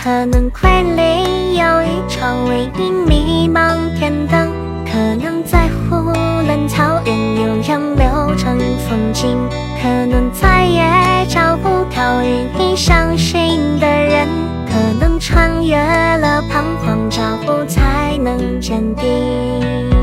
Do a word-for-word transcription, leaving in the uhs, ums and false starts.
可能瑰丽有一窗唯一迷茫天灯，可能在湖冷草原有人流成风景，可能再也找不到与你相信的人，可能穿越了彷徨，脚步才能坚定。